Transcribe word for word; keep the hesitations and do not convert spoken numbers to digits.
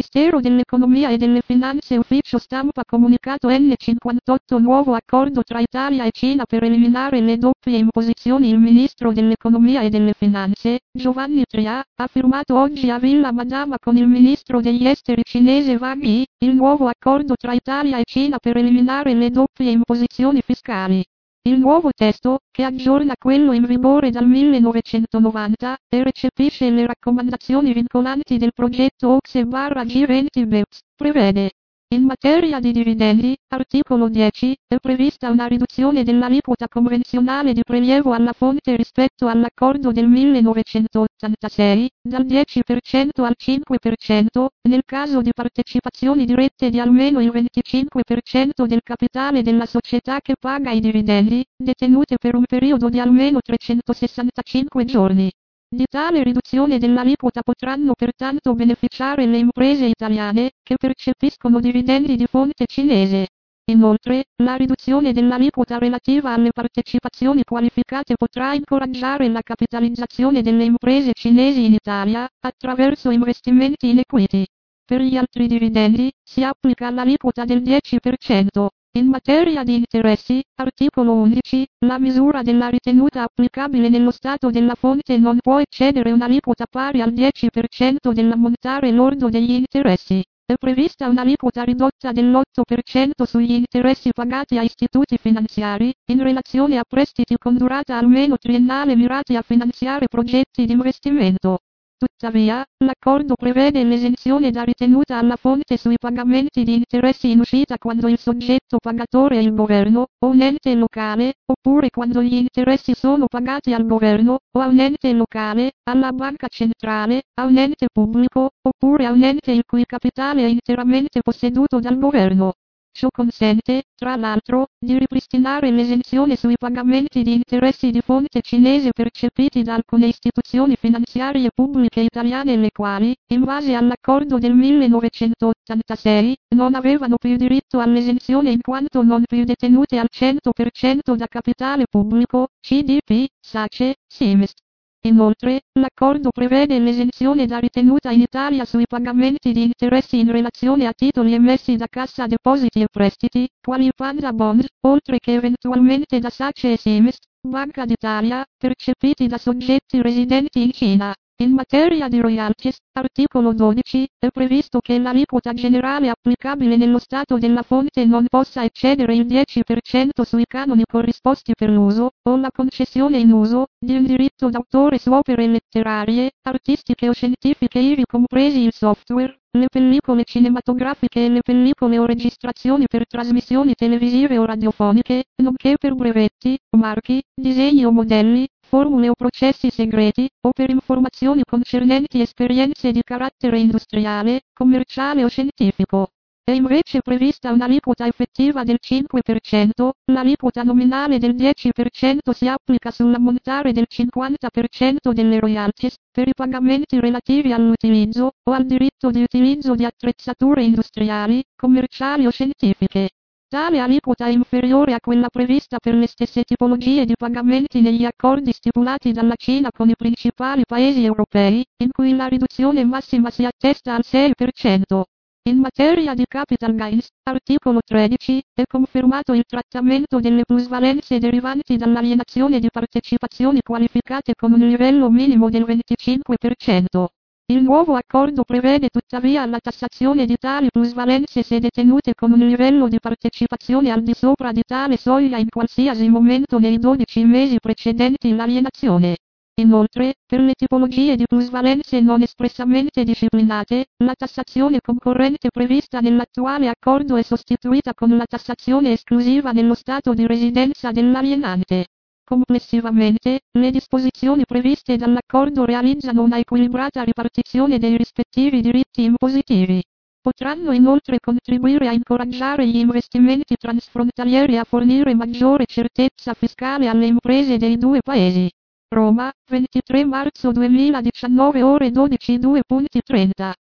Ministero dell'Economia e delle Finanze. Ufficio stampa comunicato N cinquantotto. Nuovo accordo tra Italia e Cina per eliminare le doppie imposizioni. Il Ministro dell'Economia e delle Finanze, Giovanni Tria, ha firmato oggi a Villa Madama con il Ministro degli Esteri cinese Wang Yi, il nuovo accordo tra Italia e Cina per eliminare le doppie imposizioni fiscali. Il nuovo testo, che aggiorna quello in vigore dal millenovecentonovanta, e recepisce le raccomandazioni vincolanti del progetto O C S E G venti BEPS, prevede: in materia di dividendi, articolo dieci, è prevista una riduzione dell'aliquota convenzionale di prelievo alla fonte rispetto all'accordo del millenovecentottantasei, dal dieci per cento al cinque per cento, nel caso di partecipazioni dirette di almeno il venticinque per cento del capitale della società che paga i dividendi, detenute per un periodo di almeno trecentosessantacinque giorni. Di tale riduzione dell'aliquota potranno pertanto beneficiare le imprese italiane, che percepiscono dividendi di fonte cinese. Inoltre, la riduzione dell'aliquota relativa alle partecipazioni qualificate potrà incoraggiare la capitalizzazione delle imprese cinesi in Italia, attraverso investimenti in equity. Per gli altri dividendi, si applica l'aliquota del dieci per cento. In materia di interessi, articolo undici, la misura della ritenuta applicabile nello Stato della fonte non può eccedere un'aliquota pari al dieci per cento dell'ammontare lordo degli interessi. È prevista un'aliquota ridotta dell'otto per cento sugli interessi pagati a istituti finanziari, in relazione a prestiti con durata almeno triennale mirati a finanziare progetti di investimento. Tuttavia, l'accordo prevede l'esenzione da ritenuta alla fonte sui pagamenti di interessi in uscita quando il soggetto pagatore è il governo, o un ente locale, oppure quando gli interessi sono pagati al governo, o a un ente locale, alla banca centrale, a un ente pubblico, oppure a un ente il cui capitale è interamente posseduto dal governo. Ciò consente, tra l'altro, di ripristinare l'esenzione sui pagamenti di interessi di fonte cinese percepiti da alcune istituzioni finanziarie pubbliche italiane le quali, in base all'accordo del millenovecentottantasei, non avevano più diritto all'esenzione in quanto non più detenute al cento per cento da capitale pubblico, C D P, SACE, SIMEST. Inoltre, l'accordo prevede l'esenzione da ritenuta in Italia sui pagamenti di interessi in relazione a titoli emessi da Cassa Depositi e Prestiti, quali i Panda Bond, oltre che eventualmente da SACE e SIMEST, Banca d'Italia, percepiti da soggetti residenti in Cina. In materia di royalties, articolo dodici, è previsto che l'aliquota generale applicabile nello Stato della fonte non possa eccedere il dieci per cento sui canoni corrisposti per l'uso, o la concessione in uso, di un diritto d'autore su opere letterarie, artistiche o scientifiche ivi compresi il software, le pellicole cinematografiche e le pellicole o registrazioni per trasmissioni televisive o radiofoniche, nonché per brevetti, marchi, disegni o modelli, formule o processi segreti, o per informazioni concernenti esperienze di carattere industriale, commerciale o scientifico. È invece prevista un'aliquota effettiva del cinque per cento, l'aliquota nominale del dieci per cento si applica sull'ammontare del cinquanta per cento delle royalties, per i pagamenti relativi all'utilizzo, o al diritto di utilizzo di attrezzature industriali, commerciali o scientifiche. Tale aliquota è inferiore a quella prevista per le stesse tipologie di pagamenti negli accordi stipulati dalla Cina con i principali paesi europei, in cui la riduzione massima si attesta al sei per cento. In materia di capital gains, articolo tredici, è confermato il trattamento delle plusvalenze derivanti dall'alienazione di partecipazioni qualificate con un livello minimo del venticinque per cento. Il nuovo accordo prevede tuttavia la tassazione di tali plusvalenze se detenute con un livello di partecipazione al di sopra di tale soglia in qualsiasi momento nei dodici mesi precedenti l'alienazione. Inoltre, per le tipologie di plusvalenze non espressamente disciplinate, la tassazione concorrente prevista nell'attuale accordo è sostituita con la tassazione esclusiva nello stato di residenza dell'alienante. Complessivamente, le disposizioni previste dall'accordo realizzano una equilibrata ripartizione dei rispettivi diritti impositivi. Potranno inoltre contribuire a incoraggiare gli investimenti transfrontalieri e a fornire maggiore certezza fiscale alle imprese dei due paesi. Roma, ventitré marzo duemiladiciannove ore dodici due trenta.